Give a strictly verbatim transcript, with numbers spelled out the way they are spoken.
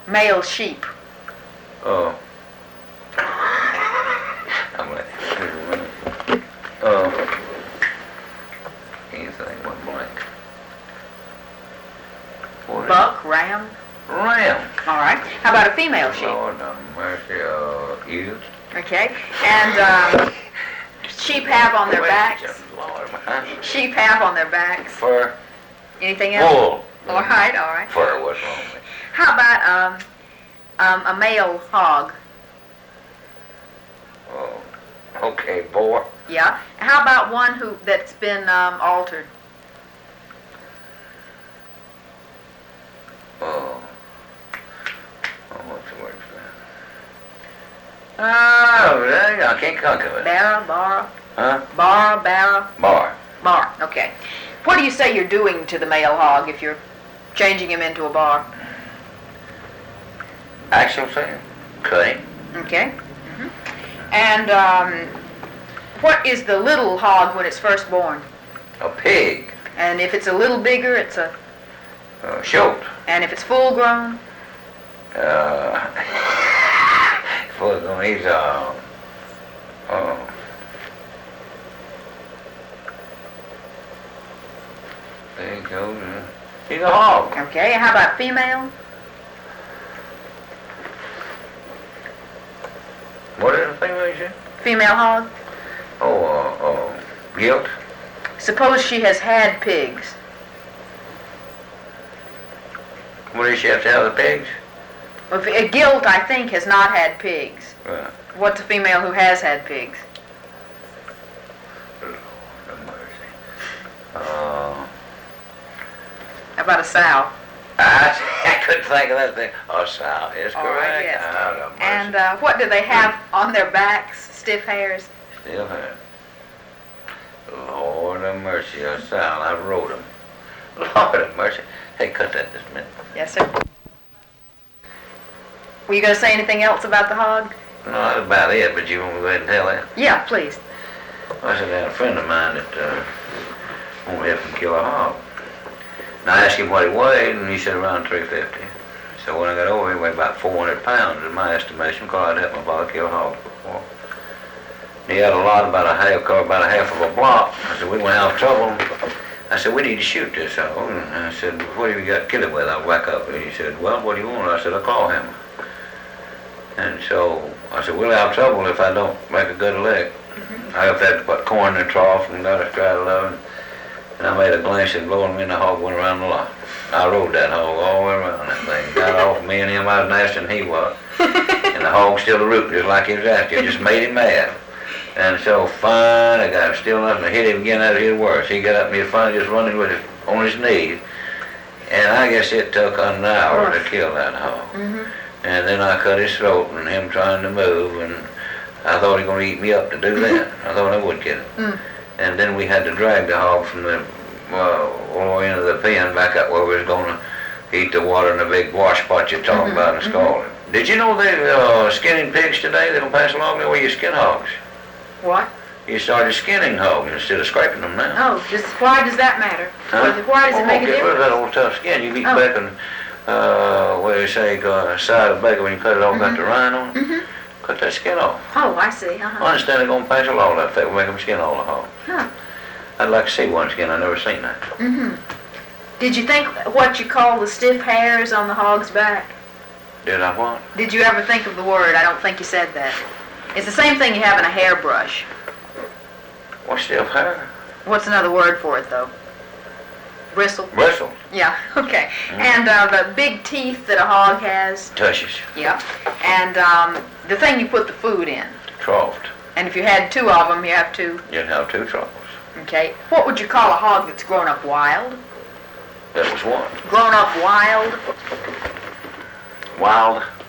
Male sheep. Oh. I'm like, wait a minute. Oh. Anything went blank. What is Buck, ram. it? Ram. All right. How about a female sheep? Lord have mercy. Uh, ewe. Okay. And um, sheep have on their Wait, backs. Lord, huh? Sheep have on their backs. Fur. Anything else? Wool. All right. All right. Fur, what's wrong with me? How about um, um, a male hog? Oh. Okay, boar. Yeah. How about one who that's been um, altered? Oh. Oh, what's the word for that? Oh, dang, I can't think of it. Barra, barra, Huh? barra, barra, Bar. bar. Okay. What do you say you're doing to the male hog if you're changing him into a bar? Actual thing? Cutting. Okay. hmm And um, what is the little hog when it's first born? A pig. And if it's a little bigger, it's a. Uh, shoat. And if it's full grown? Uh, full grown, he's, uh, oh. There you go. uh, He's a hog. Okay. And how about female? What is the thing that you said? Female hog? Oh, uh, uh, guilt. Suppose she has had pigs. What does she have to have the pigs? Well, if- a gilt, I think, has not had pigs. Right. What's a female who has had pigs? Lord have mercy. Uh, How about a sow? I, I couldn't think of that thing. Oh, sow is All right, correct. yes. Lord have mercy. And uh, what do they have on their backs? Stiff hairs? Still have. Lord have mercy, a sow. I wrote them. Lord have mercy. Hey, cut that just a minute. Yes, sir. Were you going to say anything else about the hog? No, that's about it, but you want me to go ahead and tell that? Yeah, please. I said, I had a friend of mine that uh, wanted to help him kill a hog. And I asked him what he weighed, and he said around three fifty. So when I got over, he weighed about four hundred pounds, in my estimation, because I'd helped my father kill a hog before. He had a lot, about a half, or about a half of a block. I said, we went out of trouble. I said, we need to shoot this hog. And I said, what have you got to kill it with? I'll whack up. And he said, well, what do you want? I said, a claw hammer. And so I said, we'll have trouble if I don't make a good lick. Mm-hmm. I have to put corn in the trough and got a straddle of it. And I made a glass and blowing me, and the hog went around the lot. I rode that hog all the way around that thing. Got off me and him, I was nastier than he was. And the hog still rooting just like he was after. It just made him mad. And so fine, I got still nothing to hit him again out of his worse. He got up and he was finally just running with it on his knees. And I guess it took an hour to kill that hog. Mm-hmm. And then I cut his throat and him trying to move, and I thought he was going to eat me up to do that. I thought I would get it. Mm. And then we had to drag the hog from the uh, all the way into the pen back up where we was going to eat the water in the big wash pot you talking Mm-hmm. about and scalding. Mm-hmm. Did you know they uh, skinning pigs today? They don't pass along the way you skin hogs. What? You started skinning hogs instead of scraping them now. Oh, just why does that matter? Huh? Why does it Oh, make a get rid of difference? that old tough skin. You eat Oh. bacon, uh, what do you say, uh, side of bacon when you cut it off, got the rind on it. Mm-hmm. Cut that skin off. Oh, I see. I Uh-huh. understand they're going to pass a law like that. We'll make them skin all the hog. Huh. I'd like to see one skin. I've never seen that. Mm-hmm. Did you think what you call the stiff hairs on the hog's back? Did I what? Did you ever think of the word? I don't think you said that. It's the same thing you have in a hairbrush. What's stiff hair? What's another word for it, though? Bristle? Bristles. Yeah, okay. Mm. And uh, the big teeth that a hog has. Tushes. Yeah. And um, the thing you put the food in. Troughed. And if you had two of them, you have two. You'd have two troughs. Okay. What would you call a hog that's grown up wild? That was one. Grown up wild? Wild.